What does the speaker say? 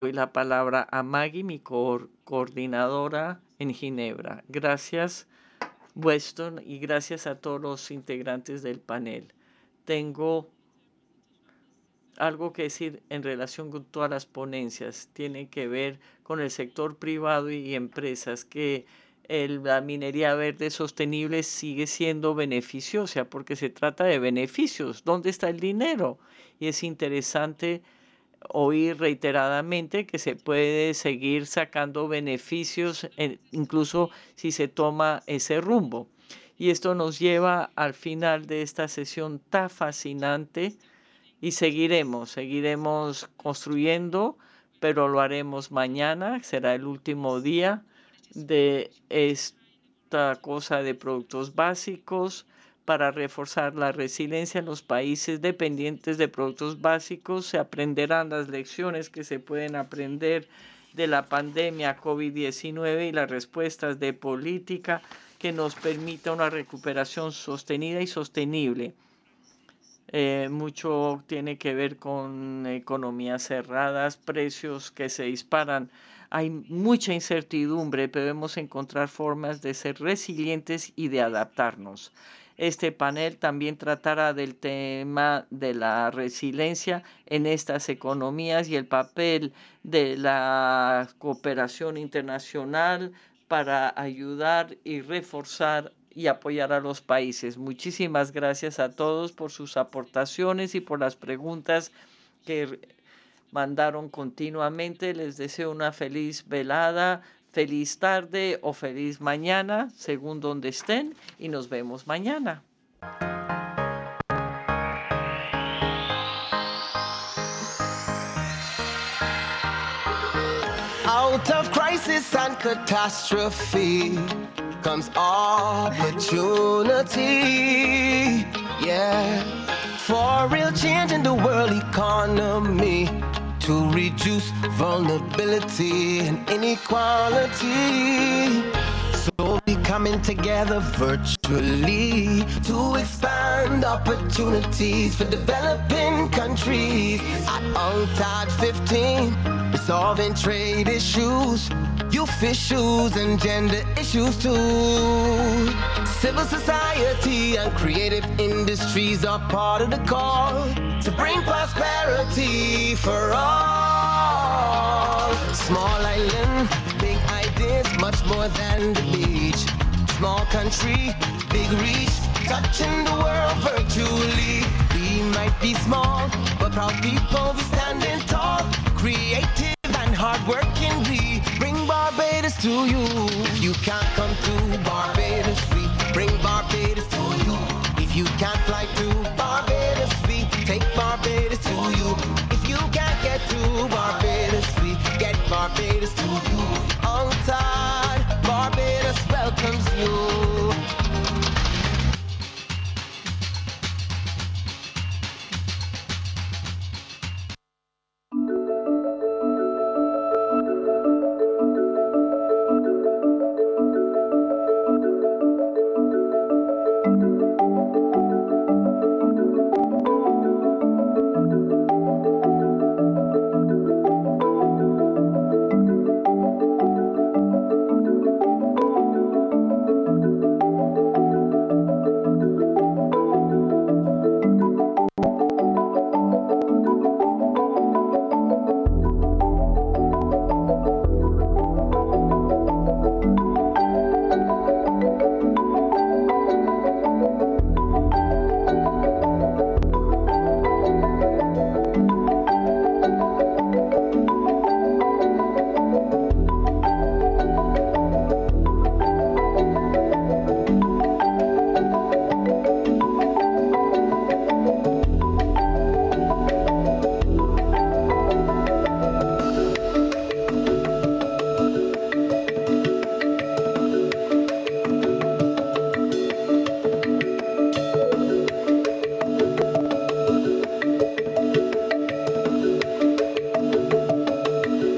doy la palabra a Maggie, mi coordinadora en Ginebra. Gracias, Weston, y gracias a todos los integrantes del panel. Tengo algo que decir en relación con todas las ponencias. Tiene que ver con el sector privado y empresas, que la minería verde sostenible sigue siendo beneficiosa porque se trata de beneficios. ¿Dónde está el dinero? Y es interesante oír reiteradamente que se puede seguir sacando beneficios, incluso si se toma ese rumbo. Y esto nos lleva al final de esta sesión tan fascinante y seguiremos construyendo, pero lo haremos mañana, será el último día de esta cosa de productos básicos para reforzar la resiliencia en los países dependientes de productos básicos. Se aprenderán las lecciones que se pueden aprender de la pandemia COVID-19 y las respuestas de política que nos permita una recuperación sostenida y sostenible. Mucho tiene que ver con economías cerradas, precios que se disparan. Hay mucha incertidumbre, pero debemos encontrar formas de ser resilientes y de adaptarnos. Este panel también tratará del tema de la resiliencia en estas economías y el papel de la cooperación internacional para ayudar y reforzar y apoyar a los países. Muchísimas gracias a todos por sus aportaciones y por las preguntas que mandaron continuamente. Les deseo una feliz velada, feliz tarde o feliz mañana, según donde estén, y nos vemos mañana. Out of crisis and catastrophe comes opportunity. Yeah. For real change in the world economy to reduce vulnerability and inequality. So we coming together virtually to expand opportunities for developing countries. At UNCTAD 15, resolving trade issues, youth issues, and gender issues too. Civil society and creative industries are part of the call to bring prosperity for all. Small island, big ideas, much more than the beach. Small country, big reach, touching the world virtually. We might be small, but proud people, we standing tall. Creative and hardworking, we bring Barbados to you. If you can't come to Barbados, we bring Barbados to you. If you can't fly to Barbados, we take Barbados to you. If you can't get to Barbados, we get Barbados to you.